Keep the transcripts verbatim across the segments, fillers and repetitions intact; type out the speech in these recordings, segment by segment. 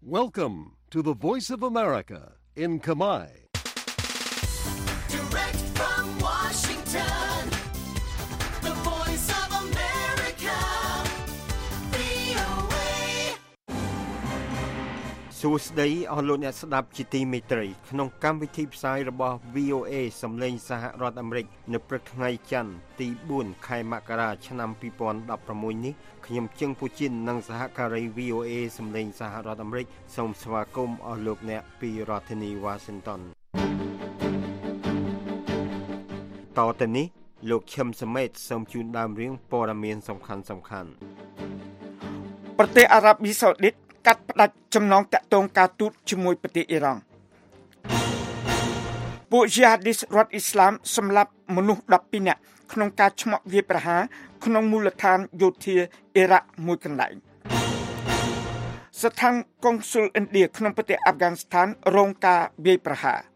Welcome to the Voice of America in Khmer. Direct from Washington, the Voice of America, វី អូ เอសួស្តីអស់លោកអ្នកស្ដាប់ជាទីមេត្រីក្នុងកម្មវិធីផ្សាយរបស់ វី អូ เอ សំឡេងសហរដ្ឋអាមេរិកនៅព្រឹកថ្ងៃច័ន្ទទីបួនខែមករាឆ្នាំពីរពាន់ដប់ប្រាំមួយនេះខ្ញុំជឹងពូជីននិងសហការី វី អូ เอ សំឡេងសហរដ្ឋអាមេរិកសូមស្វាគមន៍អស់លោកអ្នកពីរដ្ឋធានី Washington តទៅនេះលោកឈឹមសមេតសូមជូនដើមរឿងព័ត៌មានសំខាន់សំខាន់ប្រទេសអារ៉ាប៊ីសាអូឌីតកាត់ផ្តាច់ចំណងតាក់ទងការទូតជាមួយប្រទេសអ៊ីរ៉ង់ពួកជីហាឌីសរដ្ឋអ៊ីស្លាមសម្លាប់មនុស្សដប់ពីរនាក់ក្នុងការឆ្មក់វាយប្រហារក្នុងមូលដ្ឋានយោធាអ៊ីរ៉ាក់មួយកន្លែងស្ថានកុងស៊ុលឥណ្ឌាក្នុងប្រទេសអាហ្វហ្គានីស្ថានរងការវាយប្រហារ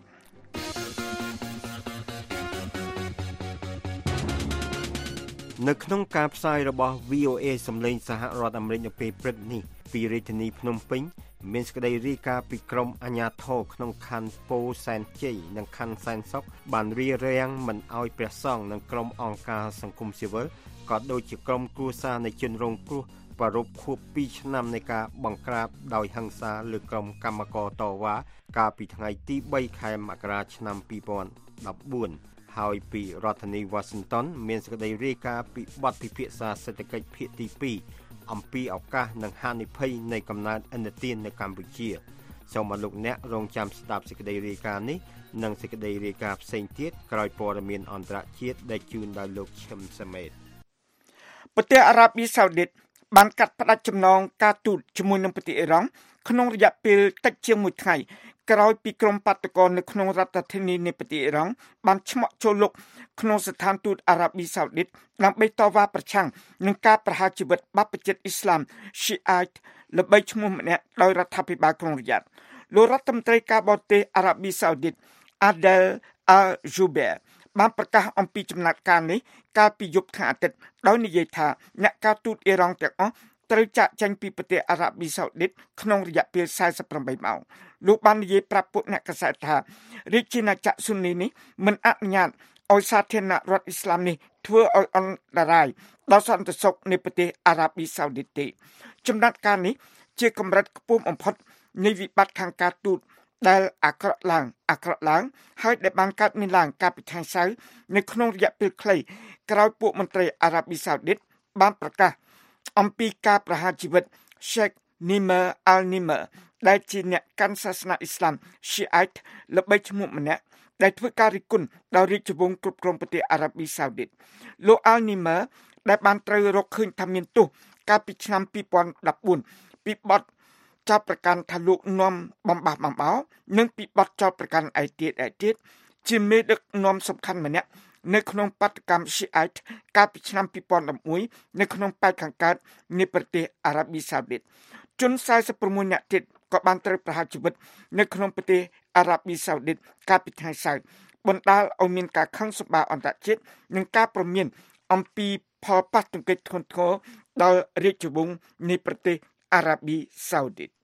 នៅក្នុងការផ្សាយរបស់ វី អូ เอ សំឡេងសហរដ្ឋអាមេរិកនៅពេលព្រឹកនេះពីរាជធានីភ្នំពេញមានសេចក្តីរាយការណ៍ពីក្រុមអាជ្ញាធរក្នុងខណ្ឌពោធិ៍សែនជ័យនិងខណ្ឌសែនសុខបានរារាំងមិនឲ្យព្រះសង្ឃនិងក្រុមអង្គការសង្គមស៊ីវិលក៏ដូចជាក្រុមគ្រួសារនៃជនរងគ្រោះប្រារព្ធខួបពីរឆ្នាំនៃការបង្ក្រាបដោយហិង្សាលើក្រុមកម្មករតវ៉ាកាលពីថ្ងៃទីបីខែមករាឆ្នាំពីរពាន់ដប់បួនហើយពីរដ្ឋធានី Washington មានសេចក្តីរាយការណ៍ពីបទពិភាក្សាសេដ្ឋកិច្ចភាគទីពីរអំពីឱកាសនិងហានិភ័យនៃកំណើនឥណទាននៅកម្ពុជាសូមអរលោកអ្នករងចាំស្ដាប់សេចក្តីរាយការណ៍នេះនិងសេចក្តីរាយការណ៍ផ្សេងទៀតក្រោយព័ត៌មានអន្តរជាតិដែលជូនដោយលោកឈឹមសមេតប្រទេសអារ៉ាប៊ីសាអូឌីតបានកាត់ផ្តាច់ចំណងការទូតជាមួយនឹងប្រទេសអ៊ីរ៉ង់ក្នុងរយៈពេលតិចជាងមួយថ្ងៃក្រោយពីក្រុមបាតុករនៅក្នុងរដ្ឋធានីនៃប្រទេសអ៊ីរ៉ង់បានឆ្មក់ចូលលុកក្នុងស្ថានទូតអារ៉ាប៊ីសាអូឌីតដើម្បីតវ៉ាប្រឆាំងនឹងការប្រហារជីវិតបព្វជិតអ៊ីស្លាម Shiite ល្បីឈ្មោះម្នាក់ដោយរដ្ឋាភិបាលក្រុងរីយ៉ាតលោករដ្ឋមន្ត្រីការបរទេសអារ៉ាប៊ីសាអូឌីត Adel Al-Jubeir បានប្រកាសអំពីចំណាត់ការនេះកាលពីយប់ថ្ងៃអាទិត្យដោយនិយាយថាអ្នកការទូតអ៊ីរ៉ង់ទាំងអស់ត្រូវចាកចេញពីប្រទេសអារ៉ាប៊ីសាអូឌីតក្នុងរយៈពេលสี่สิบแปดម៉ោងលោកបាននិយាយប្រាប់ពួកអ្នកកាសែតថារាជាណាចក្រស៊ូនីនេះមិនអនុញ្ញាតឲ្យសាធារណរដ្ឋអ៊ីស្លាមនេះធ្វើឲ្យអន្តរាយដល់សន្តិសុខនៃប្រទេសអារ៉ាប៊ីសាអូឌីតទេចំណាត់ការនេះជាកម្រិតខ្ពស់បំផុតនៃវិបត្តិខាងការទូតដែលអាក្រក់ឡើងអាក្រក់ឡើងហើយដែលបានកើតមានឡើងកាលពីថ្ងៃសៅរ៍នៅក្នុងរយៈពេលខ្លីក្រោយពួកមន្ត្រីអារ៉ាប៊ីសាអូឌីតបានប្រកាសអំពីការប្រហារជីវិត Sheikh Nimr al-Nimr ដែលជាអ្នកកាន់សាសនាអ៊ីស្លាម Shiite ល្បីឈ្មោះម្នាក់ដែលធ្វើការរិះគន់ដល់រាជវង្សគ្រប់គ្រងប្រទេសអារ៉ាប៊ីសាអូឌីតលោក al-Nimr ដែលបានត្រូវរកឃើញថាមានទោសកាលពីឆ្នាំពីរពាន់ដប់បួនពីបទចោទប្រកាន់ថាលោកនាំបំបះបំបោរនិងពីបទចោទប្រកាន់ឯទៀតឯទៀតជាមេដឹកនាំសំខាន់ម្នាក់នៅក្នុងបាតុកម្ម Shiite កាលពីឆ្នាំពីរពាន់ដប់មួយនៅក្នុងប៉ែកខាងកើតនៃប្រទេសអារ៉ាប៊ីសាអូឌីតជនสี่สิบหกនាក់ទៀតក៏បានត្រូវប្រហារជីវិតនៅក្នុងប្រទេសអារ៉ាប៊ីសាអូឌីតកាលពីថ្ងៃសៅរ៍បណ្ដាលឲ្យមានការខឹងសម្បារអន្តរជាតិនិងការព្រមានអំពីផលប៉ះទង្គិចធ្ងន់ធ្ងរដល់រាជវង្សនៃប្រទេសអារ៉ាប៊ីសាអូឌីត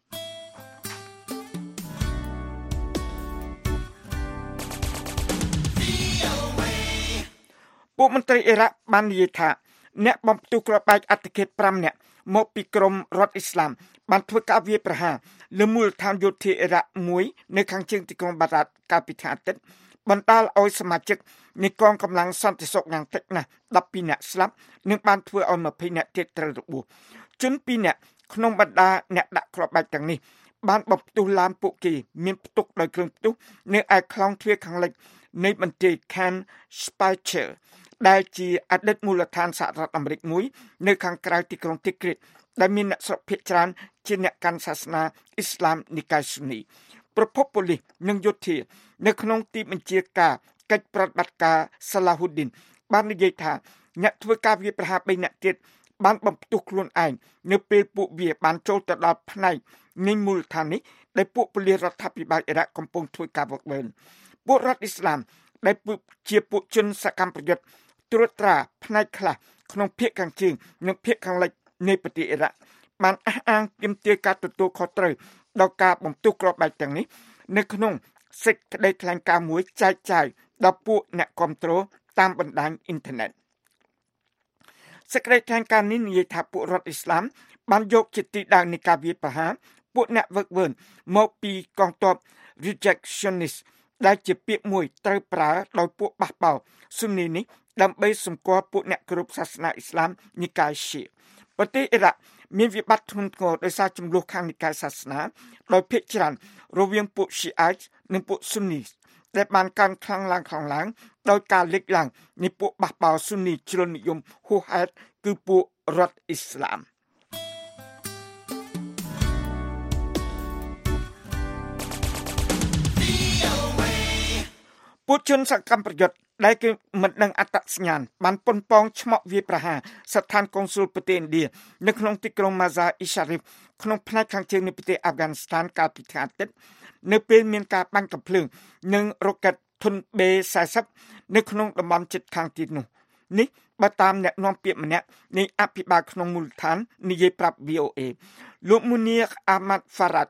ពួកមន្ត្រីអ៊ីរ៉ាក់បាននិយាយថាអ្នកបំផ្ទុះគ្រាប់បែកអត្តឃាតប្រាំនាក់មកពីក្រមរដ្ឋអ៊ីស្លាមបានធ្វើការវាយប្រហារលើមូលដ្ឋានយោធាអ៊ីរ៉ាក់មួយនៅខាងជើងទីក្រុងបារ៉ាតកាលពីថ្ងៃអាទិត្យបណ្ដាលឲ្យសមាជិកនៃកងកម្លាំងសន្តិសុខយ៉ាងតិចណាស់ដប់ពីរនាក់ស្លាប់និងបានធ្វើឲ្យยี่สิบនាក់ទៀតត្រូវរបួសជនពីរនាក់ក្នុងបណ្ដាអ្នកដាក់គ្រាប់បែកទាំងនេះបានបំផ្ទុះឡានពួកគេមានផ្ទុកដោយគ្រឿងផ្ទុះនៅឯខ្លោងទ្វារខាងលិចនៃមន្ទីរ Camp Speicher ដែលជាអតីតមូលដ្ឋានសហរដ្ឋអាមេរិកមួយនៅខាងក្រៅទីក្រុងទីក្រីតដែលមានអ្នកស្រុកភាគច្រើនជាអ្នកកាន់សាសនាអ៊ីស្លាមនិកាយស៊ូនីប្រពន្ធប៉ូលីសនិងយោធានៅក្នុងទីបញ្ជាការកិច្ចប្រតិបត្តិការសាឡាហ៊ូឌីនបាននិយាយថាអ្នកធ្វើការវាយប្រហារបីនាក់ទៀតបានបំផ្ទុះខ្លួនឯងនៅពេលពួកវាបានចូលទៅដល់ផ្នែកនៃមូលដ្ឋាននេះដែលពួកប៉ូលីសរដ្ឋាភិបាលអ៊ីរ៉ាក់កំពុងធ្វើការវឹកវើពួករដ្ឋអ៊ីស្លាមដែលជាពួកជនសកម្មប្រយុទ្ធត្រួតត្រាផ្នែកខ្លះក្នុងភាគខាងជើងនិងភាគខាងលិចនៃប្រទេសអ៊ីរ៉ាក់បានអះអាងទាមទារការទទួលខុសត្រូវដល់ការបំទុះគ្រាប់បែកទាំងនេះនៅក្នុងសេចក្តីថ្លែងការណ៍មួយចែកចាយដល់ពួកអ្នកគាំទ្រតាមបណ្ដាញអ៊ីនធឺណិតសេចក្តីថ្លែងការណ៍នេះនិយាយថាពួករដ្ឋអ៊ីស្លាមបានយកជាទីតាំងនៃការវាយប្រហារពួកអ្នកវឹកវើមកពីកងទ័ព rejectionist ដែលជាពាក្យមួយត្រូវប្រើដោយពួកបះបោស៊ុននីនេះដើម្បីសម្គាល់ពួកអ្នកគោរពសាសនាអ៊ីស្លាមនិកាយឈីប្រទេសអ៊ីរ៉ាក់មានវិបត្តិធ្ងន់ធ្ងរដោយសារចំនួនខាងនិកាយសាសនាដោយភាគច្រើនរវាងពួក Shiite និងពួក Sunni ដែលបានកើនខ្លាំងឡើងខ្លាំងឡើងដោយការលេចឡើងនៃពួកបះបោ Sunni ជ្រុលនិយមហួសហេតុគឺពួករដ្ឋអ៊ីស្លាមពួកជនសកម្មប្រយុទ្ធដែលគេមិនដឹងអត្តសញ្ញាណបានប៉ុនប៉ងឆ្មក់វាយប្រហារស្ថានកុងស៊ុលប្រទេសឥណ្ឌានៅក្នុងទីក្រុង Mazar-e-Sharif ក្នុងផ្នែកខាងជើងនៃប្រទេសអាហ្វហ្គានីស្ថានកាលពីថ្ងៃអាទិត្យនៅពេលមានការបាញ់កាំភ្លើងនិងរ៉ុកែតធុន បេ ហ្សែសិប នៅក្នុងតំបន់ជិតខាងទីនោះនេះបើតាមអ្នកនាំពាក្យម្នាក់នៃអភិបាលក្នុងមូលដ្ឋាននិយាយប្រាប់ វី អូ អេ លោក Munir Ahmad Farad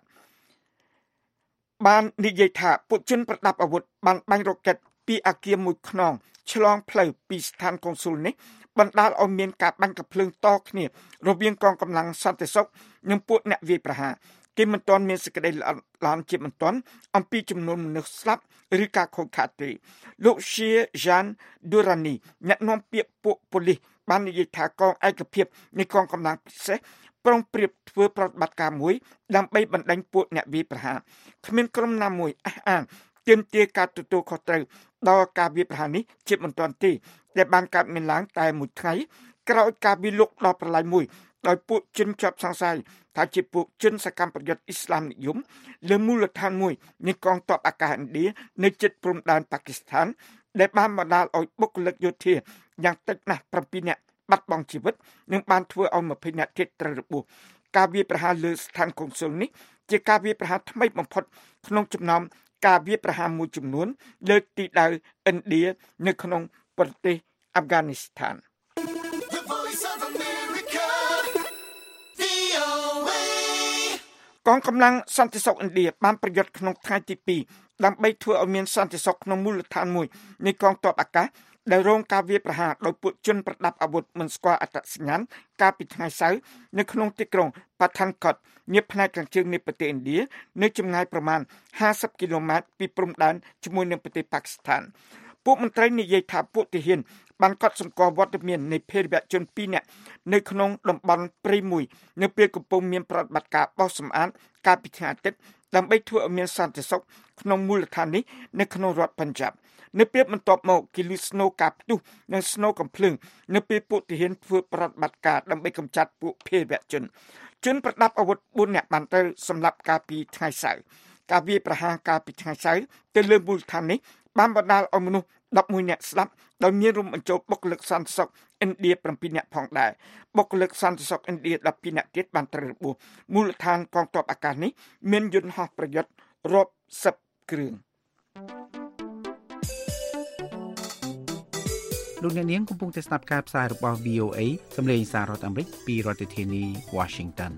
បាននិយាយថាពួកជនប្រដាប់អាវុធបានបាញ់រ៉ុកែតពីអគារមួយខ្នងឆ្លងផ្លូវពីស្ថានកុងស៊ុលនេះបណ្ដាលឲ្យមានការបាញ់កាំភ្លើងតគ្នារវាងកងកម្លាំងសន្តិសុខនិងពួកអ្នកវាយប្រហារគេមិនទាន់មានសេចក្តីឡានជាមិនទាន់អំពីចំនួនមនុស្សស្លាប់ឬការខូចខាតទេលោក Shir Jan Durrani អ្នកនាំពាក្យពួកប៉ូលីសបាននិយាយថាកងឯកភាពនៃកងកម្លាំងពិសេសប្រុងប្រៀបធ្វើប្រតិបត្តិការមួយដើម្បីបណ្ដេញពួកអ្នកវាយប្រហារគ្មានក្រុមណាមួយអះអាងទាមទារការទទួលខុសត្រូវដល់ការវាយប្រហារនេះជាមិនទាន់ទេដែលបានកើតមានឡើងតែមួយថ្ងៃក្រោយការវាយលុកដល់ប្រឡាយមួយដោយពួកជនជាប់សង្ស័យថាជាពួកជនសកម្មប្រយុទ្ធអ៊ីស្លាមនិយមលើមូលដ្ឋានមួយនៃកងទ័ពអាកាសឥណ្ឌានៅជិតព្រំដែនប៉ាគីស្ថានដែលបានបណ្ដាលឲ្យបុគ្គលិកយោធាយ៉ាងតិចណាស់ប្រាំពីរនាក់បាត់បង់ជីវិតនិងបានធ្វើឲ្យម្ភៃនាក់ទៀតត្រូវរបួសការវាយប្រហារលើស្ថានកុងស៊ុលនេះជាការវាយប្រហារថ្មីបំផុតក្នុងចំណោមការវាយប្រហារមួយចំនួនលើទីដៅឥណ្ឌានៅក្នុងប្រទេសអាហ្វហ្គានីស្ថាន The Voice of America, វី អូ អេកងកម្លាំងសន្តិសុខឥណ្ឌាបានប្រយុទ្ធក្នុងថ្ងៃទីពីរដើម្បីធ្វើឲ្យមានសន្តិសុខក្នុងមូលដ្ឋានមួយនៃកងទ័ពអាកាសដែលរងការវាយប្រហារដោយពួកជនប្រដាប់អាវុធមិនស្គាល់អត្តសញ្ញាណកាលពីថ្ងៃសៅរ៍នៅក្នុងទីក្រុង Pathankot ញៀបផ្នែកខាងជើងនៃប្រទេសឥណ្ឌានៅចម្ងាយប្រមាណห้าสิบគីឡូម៉ែត្រពីព្រំដែនជាមួយនឹងប្រទេសប៉ាគីស្ថានពួកមន្ត្រីនិយាយថាពួកទាហានបានកត់សម្គាល់វត្តមាននៃភេរវជនពីរនាក់នៅក្នុងតំបន់ព្រៃមួយនៅពេលកំពុងមានប្រតិបត្តិការបោះសម្អាតកាលពីថ្ងៃអាទិត្យដើម្បីធ្វើឲ្យមានសន្តិសុខក្នុងមូលដ្ឋាននេះនៅក្នុងរដ្ឋបញ្ចាបនៅពេលបន្ទាប់មកគេលឺស្នូការផ្ទុះនិងស្នូកំភ្លើងនៅពេលពួកទាហានធ្វើប្រតិបត្តិការដើម្បីកម្ចាត់ពួកភេរវជនជនប្រដាប់អាវុធបួននាក់បានត្រូវសម្លាប់កាលពីថ្ងៃសៅរ៍ការវាយប្រហារកាលពីថ្ងៃសៅរ៍ទៅលើមូលដ្ឋាននេះបានបណ្ដាលឲ្យមនុស្សដប់មួយនាក់ស្លាប់ដោយមានរួមបញ្ចូលបុគ្គលិកសន្តិសុខឥណ្ឌាប្រាំពីរនាក់ផងដែរបុគ្គលិកសន្តិសុខឥណ្ឌាដប់ពីរនាក់ទៀតបានត្រូវរបួសមូលដ្ឋានកងទ័ពអាកាសនេះមានយន្តហោះប្រយុទ្ធរាប់សិបគ្រឿងលោកអ្នកនាងកំពុងតែស្ដាប់ការផ្សាយរបស់ វី អូ អេ សម្លេងសាររដ្ឋអាមេរិកពីរដ្ឋធានី Washington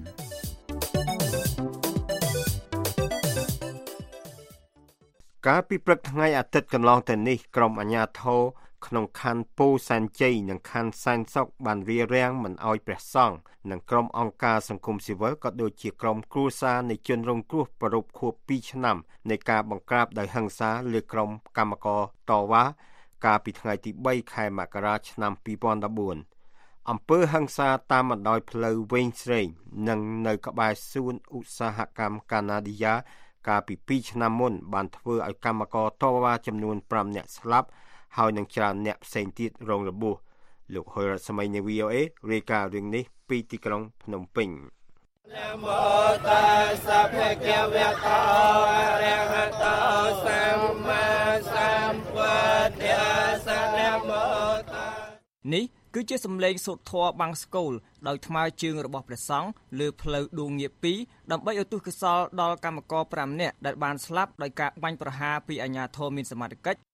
កាលពីព្រឹកថ្ងៃអាទិត្យកន្លងទៅនេះក្រុមអាជ្ញាធរក្នុងខណ្ឌពោធិ៍សែនជ័យនិងខណ្ឌសែនសុខបានរារាំងមិនឲ្យព្រះសង្ឃនិងក្រុមអង្គការសង្គមស៊ីវិលក៏ដូចជាក្រុមគ្រួសារនៃជនរងគ្រោះប្រពខួបពីរឆ្នាំនៃការបង្ក្រាបដោយហិង្សាលើក្រុមកម្មករតវ៉ាកាលពីថ្ងៃទីបីខែមករាឆ្នាំពីរពាន់ដប់បួនអំពើហិង្សាតាមបណ្ដោយផ្លូវវែងស្រេងនិងនៅក្បែរសួនឧស្សាហកម្មកាណាឌីយ៉ាកាលពីពីរឆ្នាំមុនបានធ្វើឲ្យកម្មករតវ៉ាចំនួនប្រាំនាក់ស្លាប់ហើយនឹងច្រើនអ្នកផ្សេងទៀតរងរបួសលោកហុយរដ្ឋសម័យនៃ វី អូ អេ រាយការណ៍រឿងនេះពីទីក្រុងភ្នំពេញណាមោតាសភៈកវៈតោអរហតោសម្មាសម្ពុទ្ធស្សណាមោតានេះគឺជាសម្លេងសូត្រធម៌បាំងស្កូលដោយថ្មើរជើងរបស់ព្រះសង្ឃលើផ្លូវដួងងាកពីរដើម្បីឧទ្ទិសកុសលដល់កម្មករប្រាំនាក់ដែលបានស្លាប់ដោយការបាញ់ប្រហារពីអាជ្ញាធរមានសមត្ថកិច្ច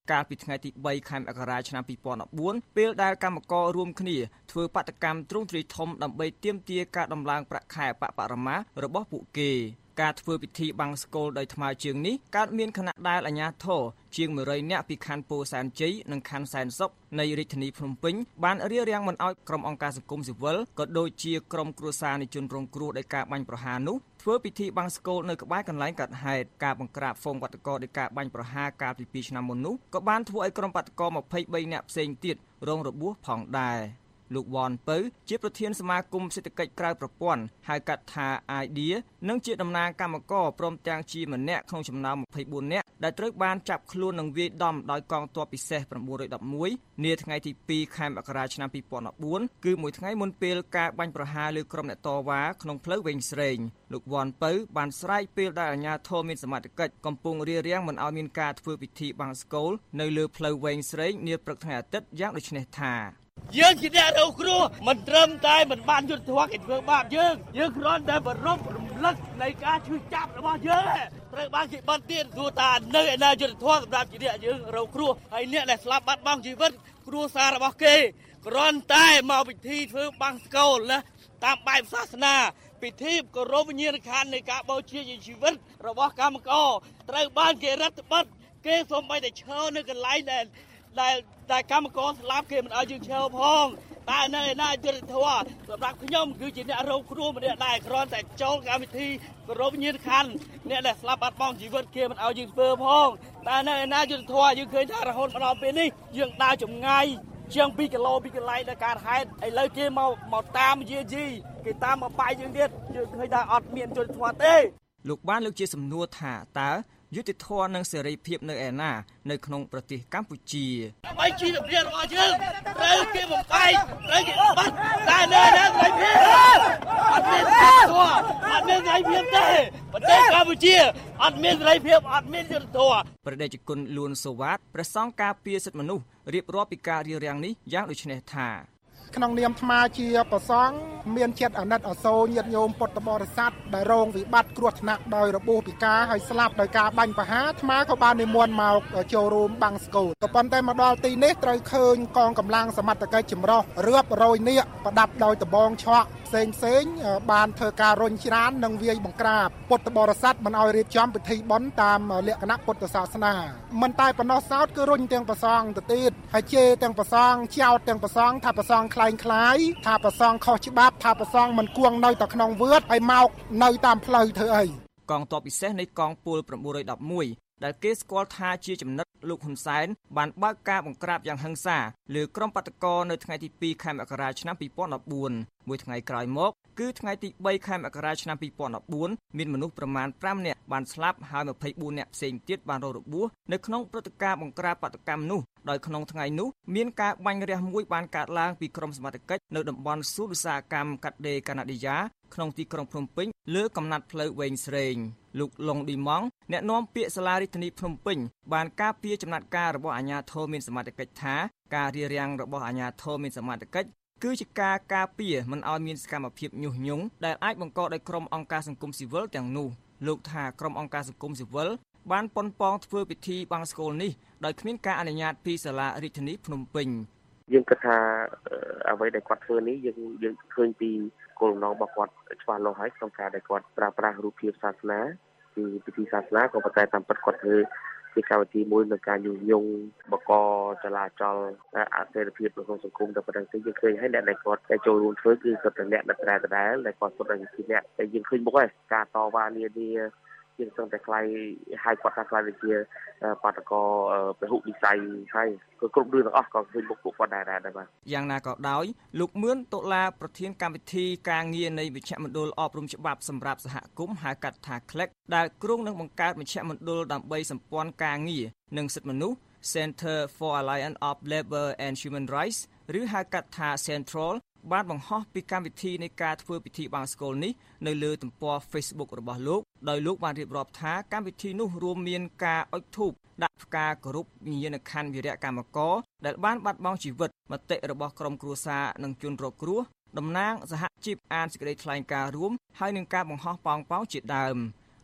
កាលពីថ្ងៃទីបីខែមករាឆ្នាំពីរពាន់ដប់បួនពេលដែលកម្មកររួមគ្នាធ្វើបាតកម្មទ្រង់ទ្រាយធំដើម្បីទាមទារការដំឡើងប្រាក់ខែបបរមារបស់ពួកគេការធ្វើពិធីបង្សុកូលដោយថ្មើរជើងនេះកើតមានខណៈដែលអាជ្ញាធរជាងមួយរយនាក់ពីខណ្ឌពោធិ៍សែនជ័យនិងខណ្ឌសែនសុខនៃរាជធានីភ្នំពេញបានរារាំងមិនឲ្យក្រុមអង្គការសង្គមស៊ីវិលក៏ដូចជាក្រុមគ្រួសារនៃជនរងគ្រោះដោយការបាញ់ប្រហារនោះធ្វើពិធីបង្សុកូលនៅក្បែរកន្លែងកើតហេតុការបង្ក្រាបហ្វូងបាតុករដោយការបាញ់ប្រហារកាលពីពីរឆ្នាំមុននោះក៏បានធ្វើឲ្យក្រុមបាតុករម្ភៃបីនាក់ផ្សេងទៀតរងរបួសផងដែរលោកវ៉ាន់ពៅជាប្រធានសមាគមសេដ្ឋកិច្ចក្រៅប្រព័ន្ធហៅកាត់ថា Idea និងជាតំណាងគណៈកម្មការព្រមទាំងជាម្នាក់ក្នុងចំណោមម្ភៃបួននាក់ដែលត្រូវបានចាប់ខ្លួននិងវាយដំដោយកងទ័ពពិសេស៩១១នាថ្ងៃទីពីរខែមករាឆ្នាំពីរពាន់ដប់បួនគឺមួយថ្ងៃមុនពេលការបាញ់ប្រហារលើក្រុមអ្នកតវ៉ាក្នុងផ្លូវវែងស្រេងលោកវ៉ាន់ពៅបានស្រែកពេលដែលអាជ្ញាធរមានសមត្ថកិច្ចកំពុងរារាំងមិនឲ្យមានការធ្វើពិធីបង្សុកូលនៅលើផ្លូវវែងស្រេងនាព្រឹកថ្ងៃអាទិត្យយ៉ាងដូចនេះថាយើងជាអ្នករងគ្រោះមិនត្រឹមតែមិនបានយុត្តិធម៌គេធ្វើបាបយើងយើងគ្រាន់តែបរំរំលឹកនៃការឈឺចាប់របស់យើងត្រូវបានគេបិទទៀតព្រោះតានៅឯណាយុត្តិធម៌សម្រាប់ជាអ្នកយើងរងគ្រោះហើយអ្នកដែលស្លាប់បាត់បង់ជីវិតគ្រួសាររបស់គេគ្រាន់តែមកពិធីធ្វើបង្សុកូលណាតាមបែបសាសនាពិធីគោរពវិញ្ញាណក្ខន្ធនៃការបូជាជីវិតរបស់កម្មករត្រូវបានគេរឹតបន្តឹងគេសូម្បីតែឈរនៅកន្លែងដែលដែលតែកម្មករស្លាប់គេមិនឲ្យយើងឈរផងតែនៅឯណាយុត្តិធម៌សម្រាប់ខ្ញុំគឺជាអ្នករងគ្រោះម្នាក់ដែរគ្រាន់តែចូលកម្មវិធីគោរពវិញ្ញាណក្ខន្ធអ្នកដែលស្លាប់បាត់បង់ជីវិតគេមិនឲ្យយើងធ្វើផងតែនៅឯណាយុត្តិធម៌យើងឃើញថារហូតមកដល់ពេលនេះយើងដើរចម្ងាយជាងពីរគីឡូពីកន្លែងដែលកើតហេតុឥឡូវគេមកមកតាមយាយីគេតាមមកបាយយើងទៀតយើងឃើញថាអត់មានយុត្តិធម៌ទេលោកបានលើកជាសំណួរថាតើយុត្តិធម៌និងសេរីភាពនៅឯណានៅក្នុងប្រទេសកម្ពុជាដើម្បីជីវភាពរបស់យើងត្រូវគេបំបែកត្រូវគេបាត់តែនៅណាសេរីភាពអត់មានសេរីភាពអត់មានសេរីភាពទេប្រទេសកម្ពុជាអត់មានសេរីភាពអត់មានយុត្តិធម៌ព្រះតេជគុណលួនសូវ៉ាតព្រះសង្ឃការពារសិទ្ធិមនុស្សរៀបរាប់ពីការរារាំងនេះយ៉ាងដូចនេះថាក្នុងនាមថ្មជាប្រសង់មានចិត្តអាណិតអាសូរញាតិញោមពុទ្ធបរិស័ទដែលរងវិបត្តិគ្រោះថ្នាក់ដោយរបួសពិការហើយស្លាប់ដោយការបាញ់ប្រហារថ្មក៏បាននិមន្តមកចូលរួមបង្សុកូលក៏ប៉ុន្តែមកដល់ទីនេះត្រូវឃើញកងកម្លាំងសមត្ថកិច្ចចម្រុះរាប់រយនាក់ប្រដាប់ដោយដបងឆក់ផ្សេងផ្សេងបានធ្វើការរុញច្រាននិងវាយបង្ក្រាបពុទ្ធបរិស័ទមិនឲ្យរៀបចំពិធីបុណ្យតាមលក្ខណៈពុទ្ធសាសនាមិនតែប៉ុណ្ណោះសោតគឺរុញទាំងប្រសងទៅទៀតហើយជេរទាំងប្រសងចោទទាំងប្រសងថាប្រសងคล้ายคล้ายថាប្រសងខុសច្បាប់ថាប្រសងមិនគួងនៅតែក្នុងវឿតហើយមកនៅតាមផ្លូវធ្វើអីកងទ័ពពិសេសនៃកងពល៩១១ដែលគេស្គាល់ថាជាចំណិតលោកហ៊ុនសែនបានបើកការបង្ក្រាបយ៉ាងហិង្សាលើក្រុមបាតុករនៅថ្ងៃទីពីរខែមករាឆ្នាំពីរពាន់ដប់បួនមួយថ្ងៃក្រោយមកគឺថ្ងៃទីបីខែមករាឆ្នាំពីរពាន់ដប់បួនមានមនុស្សប្រមាណប្រាំនាក់បានស្លាប់ហើយម្ភៃបួននាក់ផ្សេងទៀតបានរងរបួសនៅក្នុងព្រឹត្តិការណ៍បង្ក្រាបបាតុកម្មនោះដោយក្នុងថ្ងៃនោះមានការបាញ់រះមួយបានកើតឡើងពីក្រុមសមត្ថកិច្ចនៅតំបន់ស៊ូលឧស្សាហកម្មកាត់ដេរកាណាឌីយ៉ាក្នុងទីក្រុងភ្នំពេញលើកំណាត់ផ្លូវវែងស្រេងលោកឡុងឌីម៉ង់អ្នកនាំពាក្យសាលារាជធានីភ្នំពេញបានការពារចំណាត់ការរបស់អាជ្ញាធរមានសមត្ថកិច្ចថាការរារាំងរបស់អាជ្ញាធរមានសមត្ថកិច្ចគឺជាការការពារមិនឲ្យមានសកម្មភាពញុះញង់ដែលអាចបង្កដោយក្រុមអង្គការសង្គមស៊ីវិលទាំងនោះលោកថាក្រុមអង្គការសង្គមស៊ីវិលបានប៉ុនប៉ងធ្វើពិធីបង្សុកូលនេះដោយគ្មានការអនុញ្ញាតពីសាលារាជធានីភ្នំពេញយើងគិតថាអ្វីដែលគាត់ធ្វើនេះយើងយើងឃើញពីគោលបំណងរបស់គាត់ច្បាស់លាស់ហើយក្នុងការដែលគាត់ប្រើប្រាស់រូបភាពសាសនាពីពិធីសាសនាក៏ប៉ុន្តែតាមពិតគាត់ធ្វើជាកម្មវិធីមួយនៃការញុះញង់បកចលាចលអសេរីភាពក្នុងសង្គមតែប៉ុណ្្នឹងទេយើងឃើញហើយអ្នកដែលគាត់តែចូលរួមធ្វើគឺគាត់តែអ្នកដែលត្រែដដែលដែលគាត់គាត់តែជាអ្នកតែយើងឃើញមុខហើយការតវ៉ានានាជាងសឹងតែខ្លាយហើយគាត់ថាខ្លាយជាបាតុករពហុវិស័យហើយគឺគ្រប់រឿងទាំងអស់ក៏ឃើញមុខពួកគាត់ដែរដែរបាទយ៉ាងណាក៏ដោយលោកមឿនដុល្លារប្រធានកម្មវិធីការងារនៃវិជ្ជមណ្ឌលអប់រំច្បាប់សម្រាប់សហគមន៍ហៅកាត់ថា Click ដែលគ្រោងនឹងបង្កើតមជ្ឈមណ្ឌលដើម្បីសម្ព័ន្ធការងារនិងសិទ្ធិមនុស្ស Center for Alliance of Labor and Human Rights ឬហៅកាត់ថា Centralបានបង្ហោះពីកម្មវិធីនៃការធ្វើពិធីបង្សុកូលនេះនៅលើទំព័រ Facebook របស់លោកដោយលោកបានរៀបរាប់ថាកម្មវិធីនោះរួមមានការអុជធូបដាក់ផ្កាគោរពវិញ្ញាណក្ខន្ធវីរៈកម្មករដែលបានបាត់បង់ជីវិតមតិរបស់ក្រុមគ្រួសារនិងជនរងគ្រោះតំណាងសហជីពអានសេចក្តីថ្លែងការណ៍រួមហើយនឹងការបង្ហោះប៉ោងប៉ោងជាដើម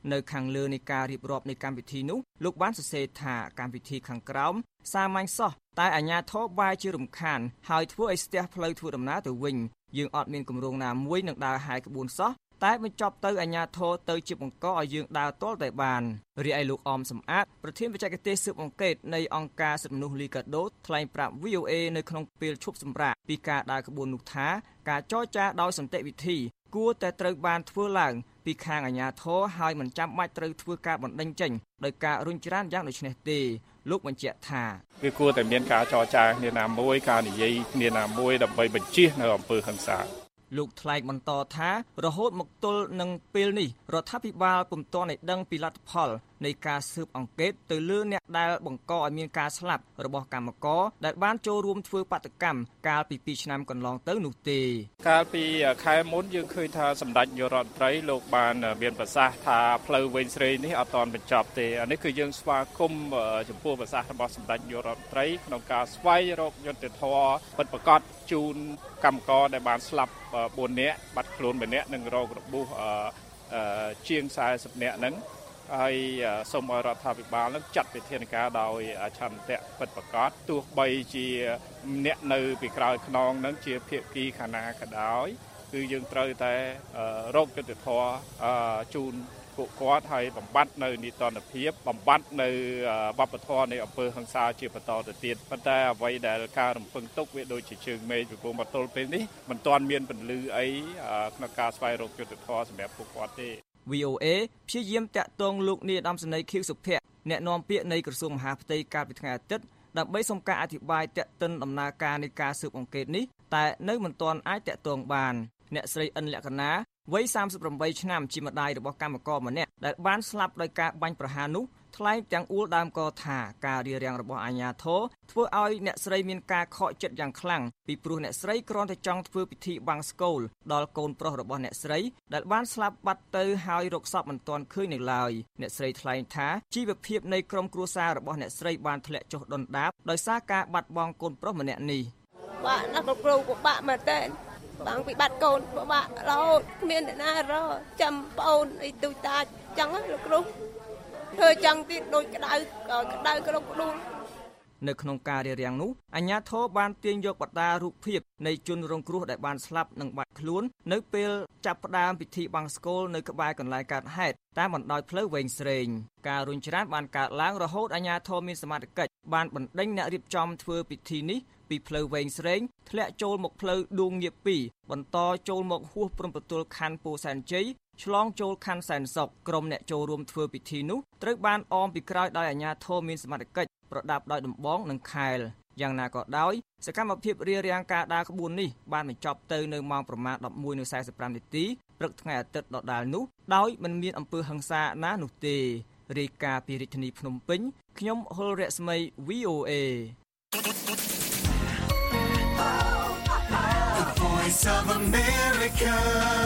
នៅខាងលើនៃការរៀបរាប់នៃកម្មវិធីនោះលោកបានសរសេរថាកម្មវិធីខាងក្រោមសាមញ្ញសោះតែអាជ្ញាធរបែរជារំខានហើយធ្វើឲ្យស្ទះផ្លូវធ្វើដំណើរទៅវិញយើងអត់មានគម្រោងណាមួយនឹងដើរហាយក្បួនសោះតែបញ្ចប់ទៅអាជ្ញាធរទៅជាបង្កឲ្យយើងដើរទាល់តែបានរីឯលោកអមសំអាតប្រធានបច្ចេកទេសស៊ើបអង្កេតនៃអង្គការសិទ្ធិមនុស្សលីកាដូថ្លែងប្រាប់ វី អូ អេ នៅក្នុងពេលឈប់សម្រាកពីការដើរក្បួននោះថាការចរចាដោយសន្តិវិធីគួរតែត្រូវបានធ្វើឡើងពីខាងអាជ្ញាធរហើយមិនចាំបាច់ត្រូវធ្វើការបណ្តេញចេញដោយការរុញច្រានយ៉ាងដូចនេះទេលោកបញ្ជាក់ថាវាគួរតែមានការចរចាគ្នាណាមួយការនិយាយគ្នាណាមួយដើម្បីបញ្ជៀសនៅអំពើហិង្សាលោកថ្លែងបន្តថារហូតមកទល់នឹងពេលនេះរដ្ឋាភិបាលពុំទាន់ឲ្យដឹងពីលទ្ធផលនៃការស៊ើបអង្កេតទៅលើអ្នកដែលបង្កឲ្យមានការស្លាប់របស់កម្មករដែលបានចូលរួមធ្វើបាតកម្មកាលពីពីរឆ្នាំកន្លងទៅនោះទេកាលពីខែមុនយើងឃើញថាសម្ដេចនាយករដ្ឋមន្ត្រីលោកបានមានប្រសាសន៍ថាផ្លូវវែងស្រីនេះអត់ទាន់បញ្ចប់ទេអានេះគឺយើងស្វាគមន៍ចំពោះប្រសាសន៍របស់សម្ដេចនាយករដ្ឋមន្ត្រីក្នុងការស្វែងរកយុត្តិធម៌ពិតប្រាកដជូនកម្មករដែលបានស្លាប់បួននាក់បាត់ខ្លួនម្នាក់និងរងរបួសជាងសែសិបនាក់ហ្នឹងហើយសូមឲ្យរដ្ឋាភិបាលនឹងចាត់វិធានការដោយឆន្ទៈពិតប្រាកដទោះបីជាអ្នកនៅពីក្រោយខ្នងនឹងជាភាគីខាងណាក៏ដោយគឺយើងត្រូវតែរកយុត្តិធម៌ជូនពួកគាត់ហើយបំបត្តិនៅនីតិរដ្ឋភាពបំបត្តិនៅវប្បធម៌នៃអំពើហិង្សាជាបន្តទៅទៀតប៉ុន្តែអ្វីដែលការរំពឹងទុកវាដូចជាជើងមេឃពីព្រោះមកទល់ពេលនេះមិនទាន់មានពន្លឺអីក្នុងការស្វែងរកយុត្តិធម៌សម្រាប់ពួកគាត់ទេវី អូ អេ ព្យាយាមតាក់ទងលោកនាយឧត្តមសេនីយ៍ខៀវសុភ័ក្រអ្នកនាំពាក្យនៃក្រសួងមហាផ្ទៃកាលពីថ្ងៃអាទិត្យដើម្បីសុំការអធិប្បាយតាក់ទិនដំណើរការនៃការស៊ើបអង្កេតនេះតែនៅមិនទាន់អាចតាក់ទងបានអ្នកស្រីអិនលក្ខណាវ័យសាមសិបប្រាំបីឆ្នាំជាម្ដាយរបស់កម្មករម្នាក់ដែលបានស្លាប់ដោយការបាញ់ប្រហារនោះថ្លែងទាំងអួលដើមកថាការរារាំងរបស់អាជ្ញាធរធ្វើឲ្យអ្នកស្រីមានការខកចិត្តយ៉ាងខ្លាំងពីព្រោះអ្នកស្រីគ្រាន់តែចង់ធ្វើពិធីបង្សុកូលដល់កូនប្រុសរបស់អ្នកស្រីដែលបានស្លាប់បាត់ទៅហើយរកសពមិនទាន់ឃើញនៅឡើយអ្នកស្រីថ្លែងថាជីវភាពនៃក្រុមគ្រួសាររបស់អ្នកស្រីបានធ្លាក់ចុះដុនដាបដោយសារការបាត់បង់កូនប្រុសម្នាក់នេះបាក់ណាស់គ្រូពិបាកមែនទេបាំងពីបាត់កូនពិបាករហូតគ្មានអ្នកណារកចាំប្អូនអីទូចតាចចឹងលោកគ្រូធ្វើចឹងទៀតដូចក្តៅក្តៅគ្រប់ដួលនៅក្នុងការរារាំងនោះអាជ្ញាធរបានទាញយកបដារូបភាពនៃជនរងគ្រោះដែលបានស្លាប់និងបាត់ខ្លួននៅពេលចាប់ផ្ដើមពិធីបង្សុកូលនៅក្បែរកន្លែងកើតហេតុតាមបណ្ដោយផ្លូវវែងស្រេងការរុញច្រានបានកើតឡើងរហូតអាជ្ញាធរមានសមត្ថកិច្ចបានបណ្ដេញអ្នករៀបចំធ្វើពិធីនេះពីផ្លូវវែងស្រេងធ្លាក់ចូលមកផ្លូវដួងងៀបពីរបន្តចូលមកហួសព្រំប្រទល់ខណ្ឌពោធិ៍សែនជ័យឆ្លងចូលខណ្ឌសែនសុខក្រុមអ្នកចូលរួមធ្វើពិធីនោះត្រូវបានអមពីក្រោយដោយអាជ្ញាធរមានសមត្ថកិច្ចប្រដាប់ដោយដំបងនិងខែលយ៉ាងណាក៏ដោយសកម្មភាពរារាំងការដើរក្បួននេះបានបញ្ចប់ទៅនៅម៉ោងប្រមាណ ដប់មួយ សែសិបប្រាំ នាទីព្រឹកថ្ងៃអាទិត្យដដែលនោះដោយមិនមានអំពើហិង្សាណានោះទេរាយការណ៍ពីរាជធានីភ្នំពេញខ្ញុំហុលរស្មី វី អូ អេ The Voice of America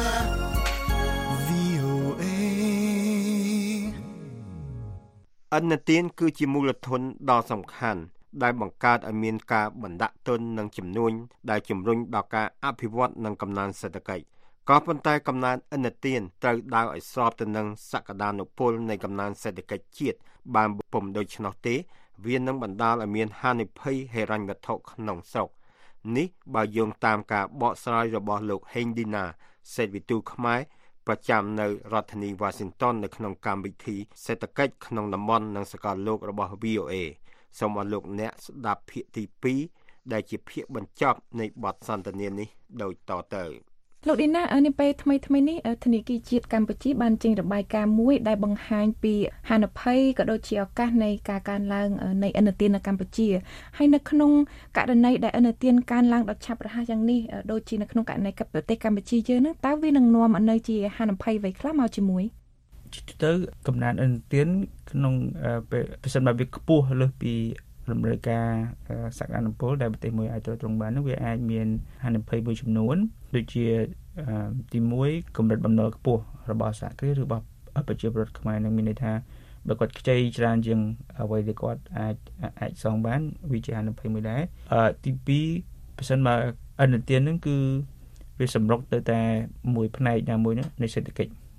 ឥណទានគឺជាមូលធនដ៏សំខាន់ដែលបង្កើតឲ្យមានការបណ្ដាក់ទុននិងជំនួញដែលជំរុញដល់ការអភិវឌ្ឍនិងកំណើនសេដ្ឋកិច្ចក៏ប៉ុន្តែកំណើនឥណទានត្រូវដើរឲ្យស្របទៅនឹងសក្តានុពលនៃកំណើនសេដ្ឋកិច្ចជាតិបានពុំដូច្នោះទេវានឹងបណ្ដាលឲ្យមានហានិភ័យហិរញ្ញវត្ថុក្នុងស្រុកនេះបើយោងតាមការបកស្រាយរបស់លោកហេងឌីណាសេដ្ឋវិទូខ្មែរប្រចាំនៅរដ្ឋធានី Washington នៅក្នុងកម្មវិធីសេដ្ឋកិច្ចក្នុងតំបន់និងសកលលោករបស់ វី អូ អេ សូមឲ្យលោកអ្នកស្ដាប់ភាគទីពីរដែលជាភាគបញ្ចប់នៃបទសន្ទនានេះដូចតទៅលោកឌីណានៅពេលថ្មីថ្មីនេះធនាគារជាតិកម្ពុជាបានចេញរបាយការណ៍មួយដែលបង្ហាញពីហានិភ័យក៏ដូចជាឱកាសនៃការកើនឡើងនៃឥណទាននៅកម្ពុជាហើយនៅក្នុងករណីដែលឥណទានកើនឡើងដ៏ឆាប់រហ័សយ៉ាងនេះដូចជានៅក្នុងករណីប្រទេសកម្ពុជាយើងហ្នឹងតើវានឹងនាំឲ្យនៅជាហានិភ័យអ្វីខ្លះមកជាមួយទៅកំណើនឥណទានក្នុងប្រសិនបើវាខ្ពស់លើសពីរំលឹកការសក្តានុពលដែលប្រទេសមួយអាចទ្រទ្រង់បាននោះវាអាចមានហានិភ័យមួយចំនួនដូចជាទីមួយកម្រិតបំណុលខ្ពស់របស់សហគ្រាសឬរបស់ប្រជាពលរដ្ឋខ្មែរនឹងមានន័យថាបើគាត់ខ្ចីច្រើនជាងអ្វីដែលគាត់អាចអាចសងបានវាជាហានិភ័យមួយដែរទីពីរប្រសិនបើឥណទាននឹងគឺវាសម្រុកទៅតែមួយផ្នែកណាមួយនៃសេដ្ឋកិច្ច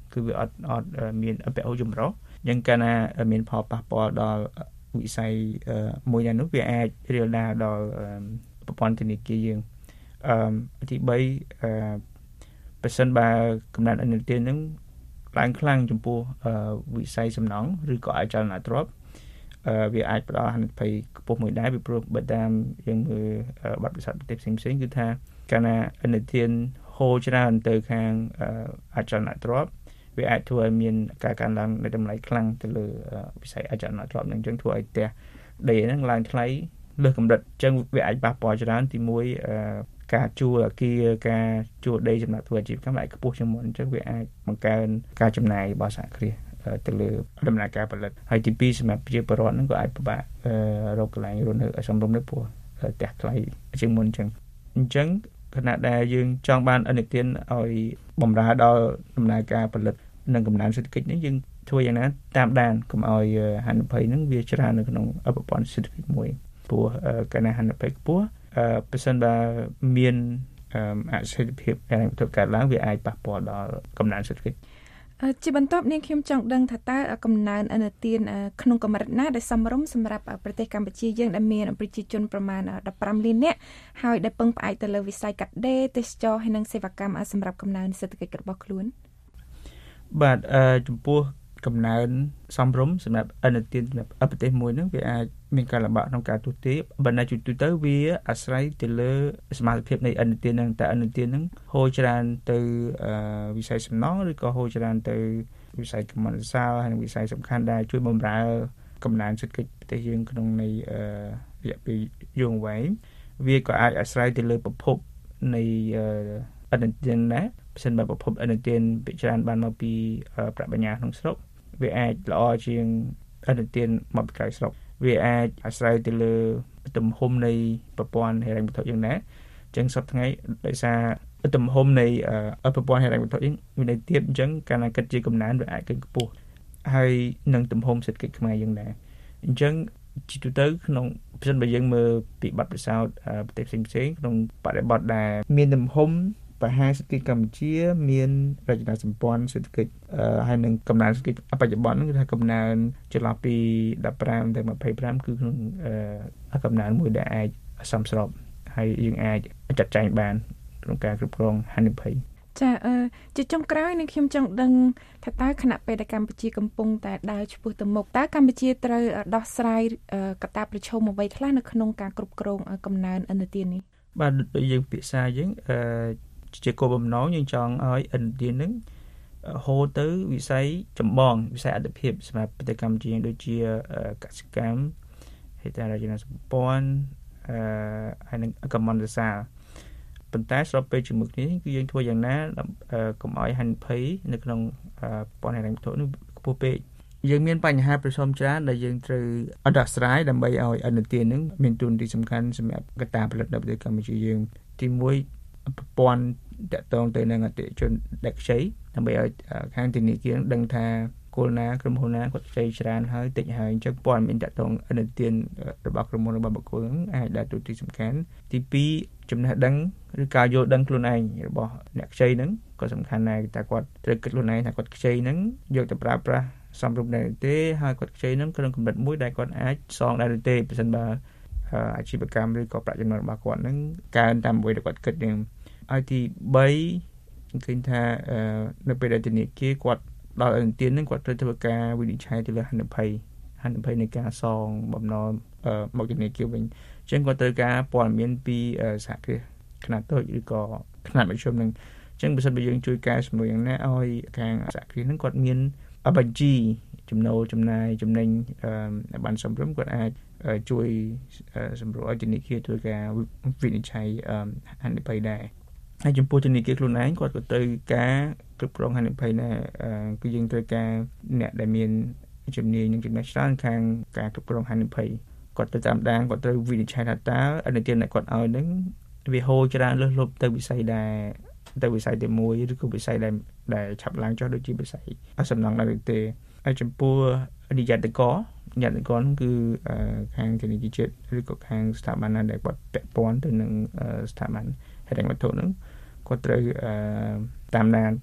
គឺវាអត់អត់មានអភិហូរចម្រុះអញ្ចឹងកាលណាមានផលប៉ះពាល់ដល់វិស័យមួយណានោះវាអាចរាលដាលដល់ប្រព័ន្ធធនាគារយើងអឺទី3អឺប្រសិនបើកំណត់ឥណទានហ្នឹងឡើងខ្លាំងចំពោះវិស័យសំណង់ឬក៏អចលនទ្រព្យវាអាចផ្ដល់ហានិភ័យខ្ពស់មួយដែរពីព្រោះបើតាមយើងមើលបទពិសោធន៍ប្រទេសផ្សេងៗគឺថាកាលណាឥណទានហូរច្រើនទៅខាងអចលនទ្រព្យវាអាចធ្វើឲ្យមានការកើនឡើងនៃតម្លៃខ្លាំងទៅលើវិស័យអចលនទ្រព្យនឹងអញ្ចឹងធ្វើឲ្យផ្ទះដីហ្នឹងឡើងថ្លៃលើសកម្រិតអញ្ចឹងវាអាចប៉ះពាល់ច្រើនទីមួយការជួលអគារការជួលដីសម្រាប់ធ្វើអាជីវកម្មអាចខ្ពស់ជាងមុនអញ្ចឹងវាអាចបង្កើនការចំណាយរបស់សហគ្រាសទៅលើដំណើរការផលិតហើយទីពីរសម្រាប់ប្រជាពលរដ្ឋហ្នឹងក៏អាចពិបាករកកន្លែងរស់នៅឲ្យសមរម្យនៅព្រោះផ្ទះថ្លៃជាងមុនអញ្ចឹងអញ្ចឹងខណៈដែលយើងចង់បានឥណទានឲ្យបម្រើដល់ដំណើរការផលិតនិងកំណើនសេដ្ឋកិច្ចនេះយើងធ្វើយ៉ាងណាតាមដានកុំឲ្យហានិភ័យហ្នឹងវាច្រើននៅក្នុងប្រព័ន្ធសេដ្ឋកិច្ចមួយព្រោះកាលណាហានិភ័យខ្ពស់ប្រសិនបើមានអស្ថិរភាពហិរញ្ញវត្ថុកើតឡើងវាអាចប៉ះពាល់ដល់កំណើនសេដ្ឋកិច្ចជាបន្ទាប់នាងខ្ញុំចង់ដឹងថាតើកំណើនឥណទានក្នុងកម្រិតណាដែលសមរម្យសម្រាប់ប្រទេសកម្ពុជាយើងដែលមានប្រជាជនប្រមាណដប់ប្រាំលាននាក់ហើយដែលពឹងផ្អែកទៅលើវិស័យកាត់ដេរទេសចរហើយនិងសេវាកម្មសម្រាប់កំណើនសេដ្ឋកិច្ចរបស់ខ្លួនបាទចំពោះកំណើនសមរម្យសម្រាប់ឥណទានសម្រាប់ប្រទេសមួយហ្នឹងវាអាចមានការលំបាកក្នុងការទូទាយបណ្ដាជួយទូទៅវាអាស្រ័យទៅលើសមត្ថភាពនៃឥណទានហ្នឹងតើឥណទានហ្នឹងហូរច្រើនទៅវិស័យសំណង់ឬក៏ហូរច្រើនទៅវិស័យកម្មន្តសាលហើយនិងវិស័យសំខាន់ដែលជួយបម្រើកំណើនសេដ្ឋកិច្ចប្រទេសយើងក្នុងនៃរយៈពេលយូរអង្វែងវាក៏អាចអាស្រ័យទៅលើប្រភពនៃឥណទានដែរប្រសិនបើប្រភពឥណទានពិចារណាបានមកពីប្រាក់បញ្ញើក្នុងស្រុកវាអាចល្អជាងឥណទានមកពីក្រៅស្រុកវាអាចអាស្រ័យទៅលើទំហំនៃប្រព័ន្ធហិរញ្ញវត្ថុយ៉ាងណាអញ្ចឹងសប្តាហ៍ថ្ងៃដោយសារទំហំនៃប្រព័ន្ធហិរញ្ញវត្ថុយើងមានន័យទៀតអញ្ចឹងកាលណាគិតជាកំណើនវាអាចគិតខ្ពស់ហើយនឹងទំហំសេដ្ឋកិច្ចខ្មែរយើងដែរអញ្ចឹងជាទូទៅក្នុងប្រសិនបើយើងមើលពីបទពិសោធន៍ប្រទេសផ្សេងៗក្នុងបរិបទដែលមានទំហំប្រហែលសេដ្ឋកិច្ចកម្ពុជាមានរចនាសម្ព័ន្ធសេដ្ឋកិច្ចហើយនឹងកំណើនសេដ្ឋកិច្ចបច្ចុប្បន្នគឺថាកំណើនចន្លោះពីដប់ប្រាំទៅម្ភៃប្រាំគឺក្នុងកំណើនមួយដែលអាចសមស្របហើយយើងអាចចាត់ចែងបានក្នុងការគ្រប់គ្រងហានិភ័យចាអឺជាចុងក្រោយនឹងខ្ញុំចង់ដឹងថាតើគណៈពេលដែលកម្ពុជាកំពុងតែដើរឆ្ពោះទៅមុខតើកម្ពុជាត្រូវដោះស្រាយកត្តាប្រឈមអ្វីខ្លះនៅក្នុងការគ្រប់គ្រងកំណើនឥណទាននេះបាទដូចយើងពិភាក្សាយើងអឺជាគោលបំណងយើងចង់ឲ្យឥណទាននឹងហូរទៅវិស័យចម្បងវិស័យអត្ថិភាពសម្រាប់ប្រទេសកម្ពុជាដូចជាកសិកម្មហេដ្ឋារចនាសម្ព័ន្ធអឺហើយនឹងកម្មន្តសាលប៉ុន្តែស្របពេលជាមួយគ្នាគឺយើងធ្វើយ៉ាងណាកុំឲ្យហានិភ័យនៅក្នុងប្រព័ន្ធហិរញ្ញវត្ថុនេះខ្ពស់ពេកយើងមានបញ្ហាប្រឈមច្រើនដែលយើងត្រូវអដោះស្រាយដើម្បីឲ្យឥណទាននឹងមានទូនទីសំខាន់សម្រាប់កត្តាផលិតនៅប្រទេសកម្ពុជាយើងទីមួយប្រព័ន្ធតកតងទៅនឹងអតិថិជនដែលខ្ចីដើម្បីឲ្យខាងធនាគារដឹងថាគោលណាក្រុមហ៊ុនណាគាត់ខ្ចីច្រើនហើយតិចហើយអញ្ចឹងព័ត៌មានតកតងឥណទានរបស់ក្រុមហ៊ុនរបស់បុគ្គលហ្នឹងអាចដើរតួទីសំខាន់ទីពីរចំណេះដឹងឬការយល់ដឹងខ្លួនឯងរបស់អ្នកខ្ចីហ្នឹងក៏សំខាន់ដែរតែគាត់ត្រូវគិតខ្លួនឯងថាគាត់ខ្ចីហ្នឹងយកទៅប្រើប្រាស់សមរម្យដែរទេហើយគាត់ខ្ចីហ្នឹងក្នុងកម្រិតមួយដែលគាត់អាចសងដែរទេប្រសិនបើអាជីវកម្មឬក៏ប្រាក់ចំណូលរបស់គាត់ហ្នឹងកើនតាមអ្វីដែលគាត់គិតហ្នឹងហើយទីបីឃើញថានៅពេលដែលធនាគារគាត់ដល់ឥណទានហ្នឹងគាត់ត្រូវធ្វើការវិនិច្ឆ័យទៅលើហានិភ័យហានិភ័យនៃការសងបំណុលមកធនាគារវិញអញ្ចឹងគាត់ត្រូវការព័ត៌មានពីសហគ្រាសខ្នាតតូចឬក៏ខ្នាតមធ្យមហ្នឹងអញ្ចឹងបើសិនបើយើងជួយកែសម្រួលយ៉ាងណាឲ្យខាងសហគ្រាសហ្នឹងគាត់មានបញ្ជីចំណូលចំណាយចំណេញបានសមរម្យគាត់អាចជួយសម្រួលឲ្យធនាគារធ្វើការវិនិច្ឆ័យហានិភ័យដែរហើយចំពោះធនាគារខ្លួនឯងគាត់ក៏ត្រូវការគ្រប់គ្រងហានិភ័យដែរគឺយើងត្រូវការអ្នកដែលមានជំនាញនិងចំណេះច្រើនខាងការគ្រប់គ្រងហានិភ័យគាត់ទៅតាមដានគាត់ត្រូវវិនិច្ឆ័យថាតើឥណទានដែលគាត់ឲ្យហ្នឹងវាហូរច្រើនលើសលប់ទៅវិស័យដែលទៅវិស័យទីមួយឬក៏វិស័យដែលដែលឆាប់ឡើងចុះដូចជាវិស័យសំណង់ដែរទេហើយចំពោះនិយត្តករនិយត្តករហ្នឹងគឺខាងធនាគារជាតិឬក៏ខាងស្ថាប័នណាដែលគាត់ពាក់ព័ន្ធទៅនឹងស្ថាប័នហិរញ្ញវត្ថុហ្នឹងគាត់ត្រូវតាមដាន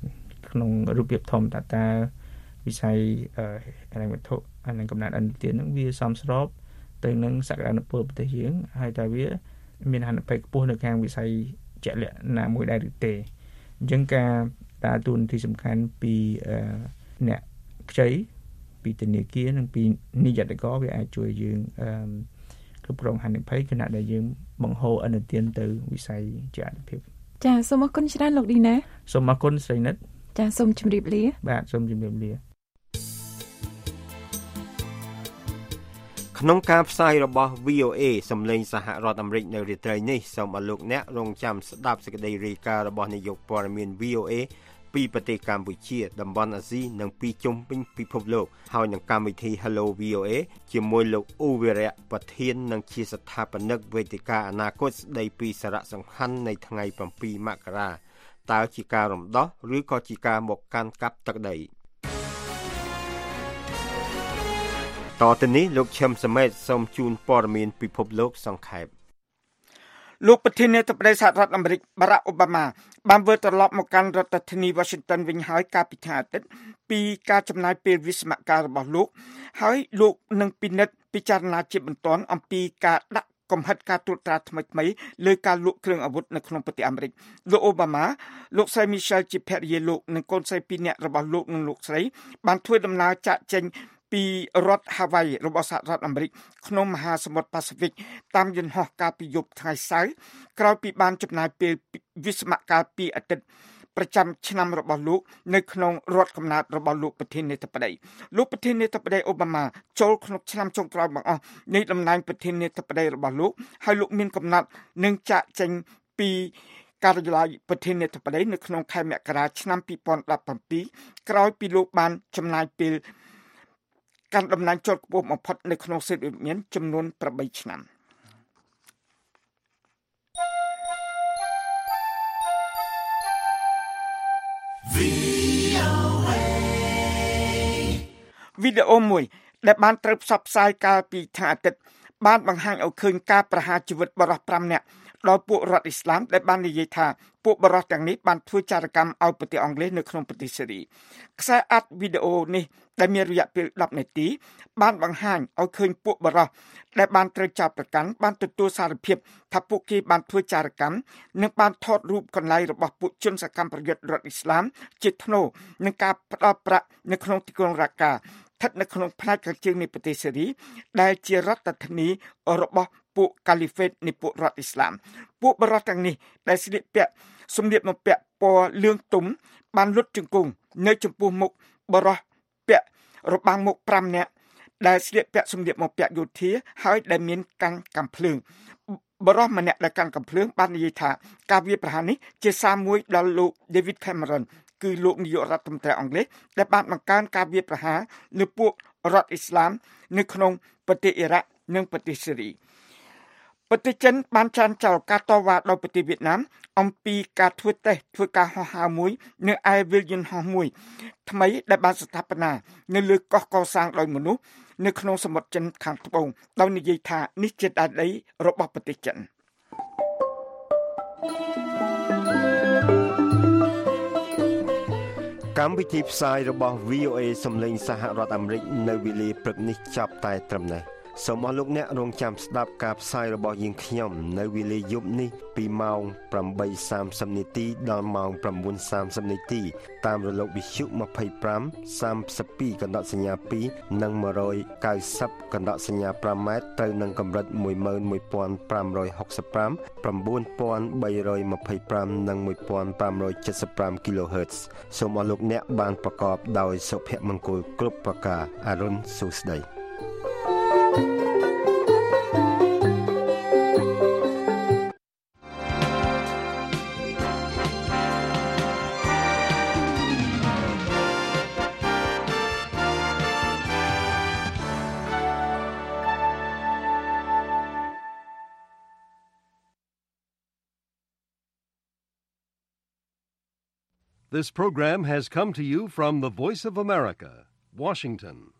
ក្នុងរូបភាពធំតើតើវិស័យហិរញ្ញវត្ថុនិងកំណើតឥណទានហ្នឹងវាសមស្របទៅនឹងសក្តានុពលប្រទេសយើងហើយតើវាមានហានិភ័យខ្ពស់នៅខាងវិស័យជាក់លាក់ណាមួយដែរឬទេអញ្ចឹងការដើរតួនាទីសំខាន់ពីអ្នកខ្ចីពីធនាគារនិងពីនិយត្តករវាអាចជួយយើងគ្រប់គ្រងហានិភ័យខណៈដែលយើងបង្ហូរឥណទានទៅវិស័យជាអាទិភាពចាសសូមអរគុណច្រើនលោកឌីណាសូមអរគុណស្រីនិតចាសសូមជម្រាបលាបាទសូមជម្រាបលាក្នុងការផ្សាយរបស់ វី អូ เอ សំឡេងសហរដ្ឋអាមេរិកនៅរាត្រីនេះសូមអរលោកអ្នករងចាំស្ដាប់សេចក្តីរាយការណ៍របស់នាយកព័ត៌មាន វី អូ เอ ពីប្រទេសកម្ពុជាតំបន់អាស៊ីនិងពីជុំវិញពិភពលោកហើយនឹងកម្មវិធី Hello វី អូ เอ ជាមួយលោកអ៊ូវីរៈប្រធាននិងជាស្ថាបនិកវេទិកាអនាគតស្ដីពីសារៈសំខាន់នៃថ្ងៃប្រាំពីរមករាតើជាការរំដោះឬក៏ជាការមកកាន់កាប់ទឹកដីតទៅនេះលោកឈឹមសមេតសូមជូនព័ត៌មានពិភពលោកសង្ខេបលោកប្រធានាធិបតីសហរដ្ឋអាមេរិកបារ៉ាក់អូបាម៉ាបានវិលត្រឡប់មកកាន់រដ្ឋធានី Washington វិញហើយកាលពីថ្ងៃអាទិត្យពីការចំណាយពេលវិស្សមការរបស់លោកហើយលោកនឹងពិនិត្យពិចារណាជាបន្ទាន់អំពីការដាក់កំហិតការត្រួតត្រាថ្មីៗលើការលក់គ្រឿងអាវុធនៅក្នុងប្រទេសអាមេរិកលោកអូបាម៉ាលោកស្រី Michelle ជាភរិយាលោកនិងកូនស្រីពីរនាក់របស់លោកនិងលោកស្រីបានធ្វើដំណើរចាកចេញពីរដ្ឋ Hawaii របស់សហរដ្ឋអាមេរិកក្នុងមហាសមុទ្រ Pacific តាមយន្តហោះកាលពីយប់ថ្ងៃសៅរ៍ក្រោយពីបានចំណាយពេលវិស្សមការពីអាទិត្យប្រចាំឆ្នាំរបស់លោកនៅក្នុងរដ្ឋកំណើតរបស់លោកប្រធានាធិបតីលោកប្រធានាធិបតីអូបាម៉ាចូលក្នុងឆ្នាំចុងក្រោយបង្អស់នៃតំណែងប្រធានាធិបតីរបស់លោកហើយលោកមានកំណត់នឹងចាកចេញពីការិយាល័យប្រធានាធិបតីនៅក្នុងខែមករាឆ្នាំពីរពាន់ដប់ប្រាំពីរក្រោយពីលោកបានចំណាយពេលកាន់តំណែងជាន់ខ្ពស់បំផុតនៅក្នុងសិទ្ធិវិមានចំនួនប្រាំបីឆ្នាំវីដេអូមួយដែលបានត្រូវផ្សព្វផ្សាយកាលពីថ្ងៃអាទិត្យបានបង្ហាញឲ្យឃើញការប្រហារជីវិតបរិសុទ្ធប្រាំនាក់ដោយពួករដ្ឋអ៊ីស្លាមដែលបាននិយាយថាពួកបរិសុទ្ធទាំងនេះបានធ្វើចារកម្មឲ្យប្រទេសអង់គ្លេសនៅក្នុងប្រទេសសេរីខ្សែអាត់វីដេអូនេះដែលមានរយៈពេលដប់នាទីបានបង្ហាញឲ្យឃើញពួកបរិសុទ្ធដែលបានត្រូវចាប់ប្រកាន់បានទទួលសារភាពថាពួកគេបានធ្វើចារកម្មនិងបានថតរូបកន្លែងរបស់ពួកជនសកម្មប្រយុទ្ធរដ្ឋអ៊ីស្លាមជាថ្នូរនឹងការផ្ដោតប្រាក់នៅក្នុងទីក្រុងរ៉ាកាស្ថិតនៅក្នុងផ្នែកខាងជើងនៃប្រទេសសេរីដែលជារដ្ឋធានីរបស់ពួកកាលីហ្វេតនៃពួករដ្ឋអ៊ីស្លាមពួកបរិសុទ្ធទាំងនេះដែលស្លៀកពាក់សម្លៀកបំពាក់ពណ៌លឿងទុំបានលុតជង្គង់នៅចំពោះមុខបរិសុទ្ធពាក់របាំងមុខប្រាំនាក់ដែលស្លៀកពាក់សម្លៀកបំពាក់យោធាហើយដែលមានកាន់កាំភ្លើងបរិសុទ្ធម្នាក់ដែលកាន់កាំភ្លើងបាននិយាយថាការវាយប្រហារនេះជាសារមួយដល់លោក David Cameron គឺលោកនាយករដ្ឋមន្ត្រីអង់គ្លេសដែលបានបង្កើនការវាយប្រហារលើពួករដ្ឋអ៊ីស្លាមនៅក្នុងប្រទេសអ៊ីរ៉ាក់និងប្រទេសសេរីប្រទេសចិនបានចានចោលការតវ៉ាដោយប្រទេសវៀតណាមអំពីការធ្វើតេស្តធ្វើការហោះហើរមួយនៅឯវិលយន្តហោះមួយថ្មីដែលបានស្ថាបនានៅលើកោះកសាងដោយមនុស្សនៅក្នុងសមុទ្រចិនខាងត្បូងដោយនិយាយថានេះជាដែនដីរបស់ប្រទេសចិនកម្មវិធីផ្សាយរបស់ វី អូ เอ សំឡេងសហរដ្ឋអាមេរិកនៅវេលាព្រឹកនេះចាប់តែត្រឹមនេះសូមអរលោកអ្នករងចាំស្ដាប់ការផ្សាយរបស់យើងខ្ញុំនៅវេលាយប់នេះពីម៉ោង ប្រាំបីសាមសិប នាទីដល់ម៉ោង ប្រាំបួនសាមសិប នាទីតាមរលកវិទ្យុ ម្ភៃប្រាំ សាមសិបពីរ កណ្ដកសញ្ញាពីរនិងមួយរយកៅសិបកណ្ដកសញ្ញាប្រាំម៉ែត្រត្រូវនឹងកម្រិត មួយម៉ឺនមួយពាន់ប្រាំរយហុកសិបប្រាំ ប្រាំបួនពាន់បីរយម្ភៃប្រាំ និងមួយពាន់ប្រាំរយចិតសិបប្រាំ គីឡូហឺតซ์សូមអរលោកអ្នកបានប្រកបដោយសុភមង្គលគ្រប់ប្រការអរុនសួស្តី This program has come to you from the Voice of America, Washington.